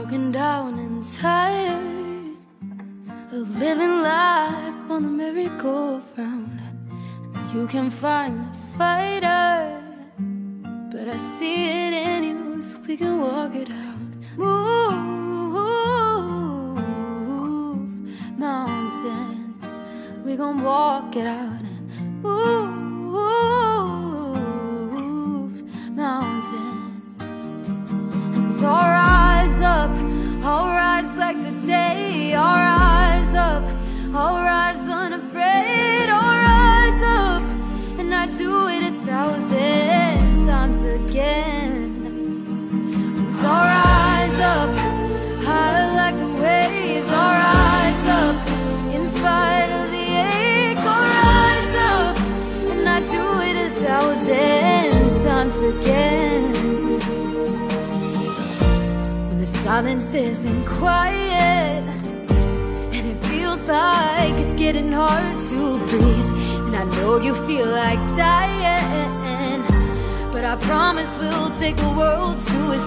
broken down and tired of living life on the merry-go-round. You can find the fighter, but I see it in you, so we can walk it out. Move mountains, we gon' walk it out. And move mountains. And so I'll rise up, I'll rise like the day. I'll rise up, I'll rise unafraid. I'll rise up, and I do it 1,000 times again. So I'll rise up, high like the waves. I'll rise up, in spite of the ache. I'll rise up, and I do it 1,000 times again. When the silence isn't quiet, and it feels like it's getting hard to breathe, and I know you feel like dying, but I promise we'll take the world to its